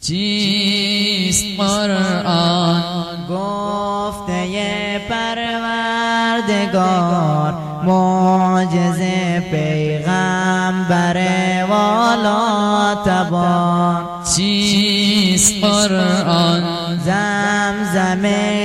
چیست قرآن؟ گفته پروردگار معجزه پیغمبر والا تبار. چیست قرآن؟ زمزم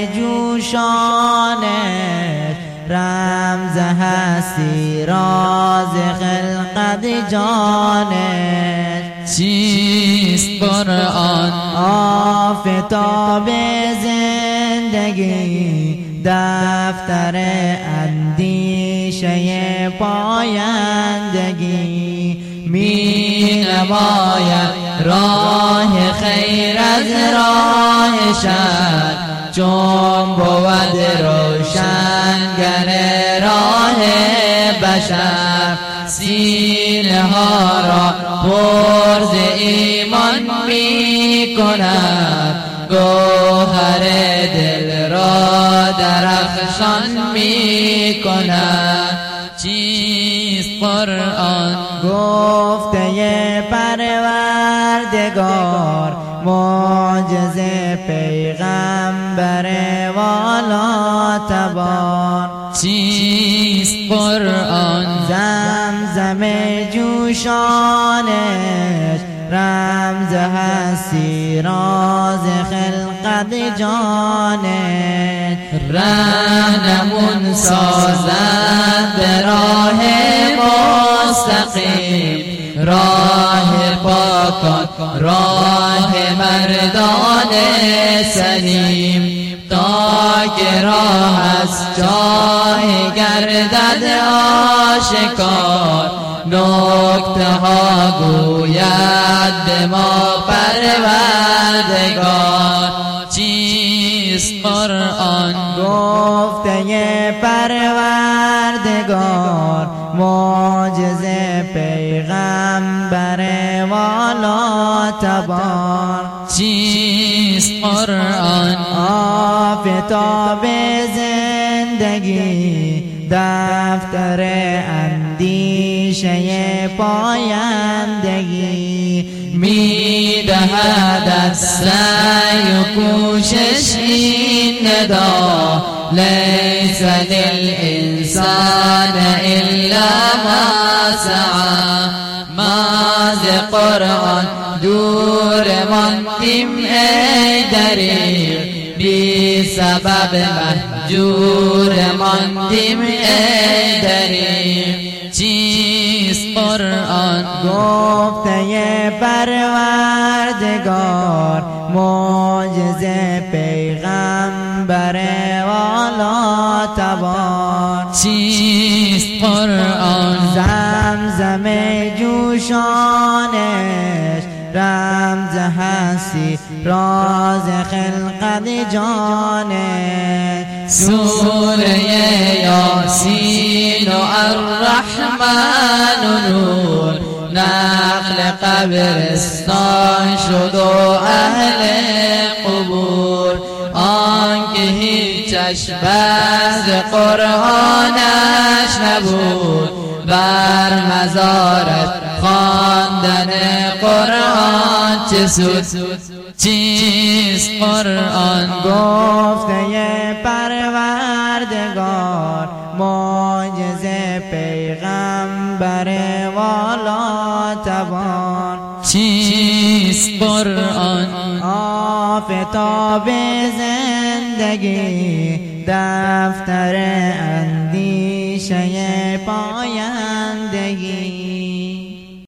جوشانش رمز هستی راز خلقت جانش. چیست قرآن؟ آفتاب زندگی دفتر اندیشه پایندگی می نماید راه خیر از راه شر چون بود روشنگر راه بشر. سینه ها را پر ز ایمان می کند گوهر دل را درخشان می کند. چیست قرآن؟ گفته پروردگار معجزه پیغمبر والا تبار. چیست قرآن؟ زمزم جوشانش رمز هستی راز خلقت جانش. راهنمون سازد به راه مستقیم، راه پاکان راه مردان سلیم. تا که راه از جای گردد آشکار نکته ها گوید به ما پروردگار. چیست قرآن؟ گفته پروردگار معجزه پیغمبر والا تبار. چیست قرآن؟ آفتاب زندگی دفتر اندیشه پایندگی می دهد از سعی و کوشش این ندا لیس للانسان الا ما سعی. ما ز قرآن دور ماندیم ای دریغ، بی سبب مهجور ماندیم ای دریغ. چیست قرآن؟ گفته پروردگار معجزه پیغمبر والا تبار. چیست قرآن؟ زمزم جوشانش رمز هستی راز خلقت جانش. سوره یاسین و الرحمن و نور نقل قبرستان شد و اهل قبور. آنکه هیچش بعد قرآنش نبود بر مزارش خواندن قرآن چه سود. چیست قرآن؟ گفته پروردگار معجزه پیغمبر والا تبار. چیست قرآن؟ آفتاب زندگی دفتر اندیشه پایندگی.